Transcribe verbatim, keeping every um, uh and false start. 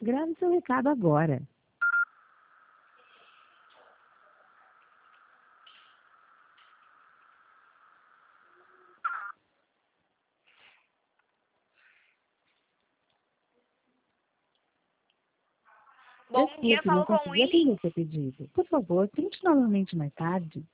Grave seu recado agora. Bom dia, Desculpe, não falo com o consegui Willy. atender seu pedido. Por favor, tente novamente mais tarde.